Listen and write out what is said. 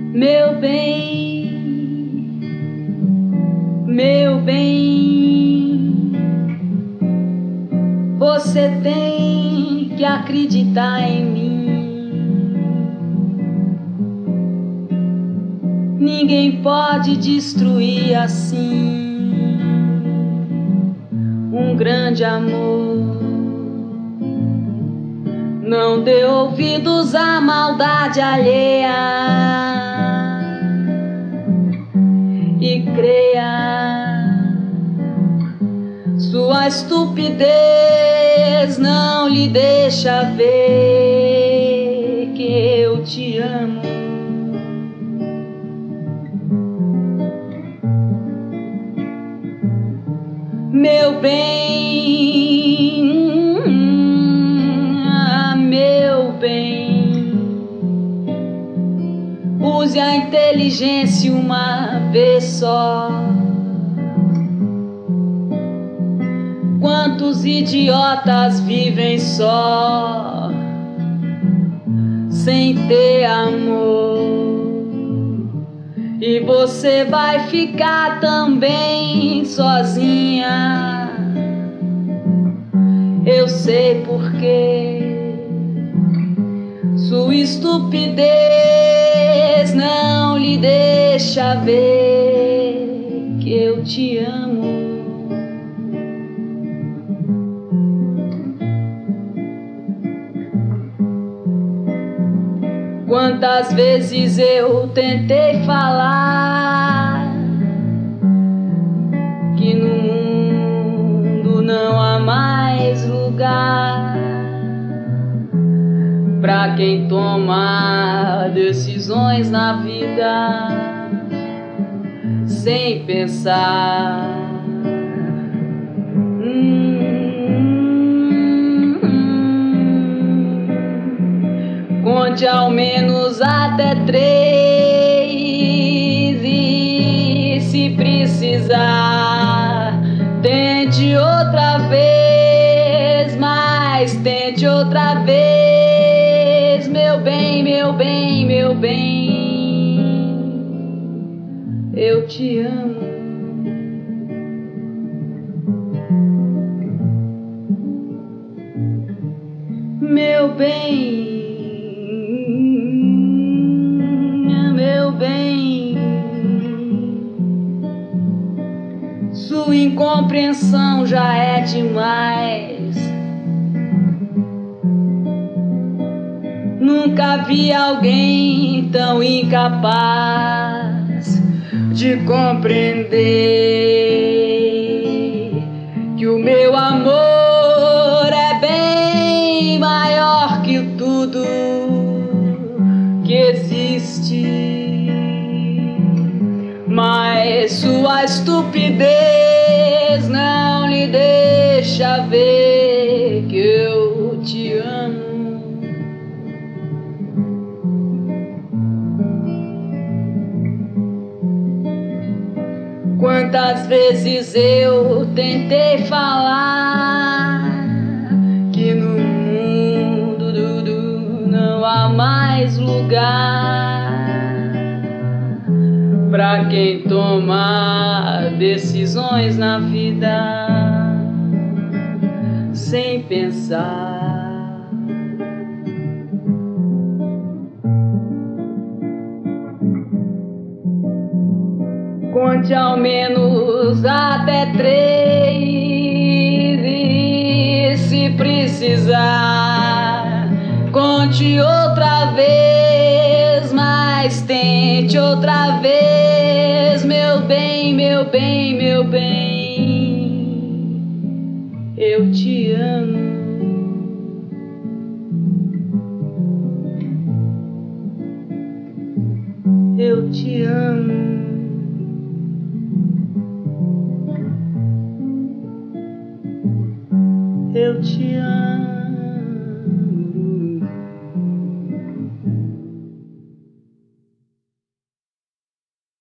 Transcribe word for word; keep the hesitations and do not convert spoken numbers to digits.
Meu bem, meu bem, você tem que acreditar em mim. Ninguém pode destruir assim um grande amor. Não dê ouvidos à maldade alheia e creia. Sua estupidez não lhe deixa ver que eu te amo. Meu bem, ah, meu bem, use a inteligência uma vez só. Quantos idiotas vivem só, sem ter amor? E você vai ficar também sozinha. Eu sei porquê. Sua estupidez não lhe deixa ver que eu te amo. Quantas vezes eu tentei falar que no mundo não há mais lugar pra quem toma decisões na vida sem pensar. Conte ao menos até três e, se precisar, tente outra vez, mas tente outra vez, meu bem, meu bem, meu bem, eu te amo. Meu bem, meu bem, sua incompreensão já é demais. Nunca vi alguém tão incapaz de compreender que o meu amor é bem maior que tudo que existe. Mas sua estupidez não lhe deixa ver que eu te amo. Quantas vezes eu tentei falar que no mundo do, do, não há mais lugar pra quem toma decisões na vida sem pensar. Conte ao menos até três e, se precisar, conte outra vez, mas tente outra vez, meu bem, meu bem, meu bem, eu te amo. Eu te amo. Eu te amo.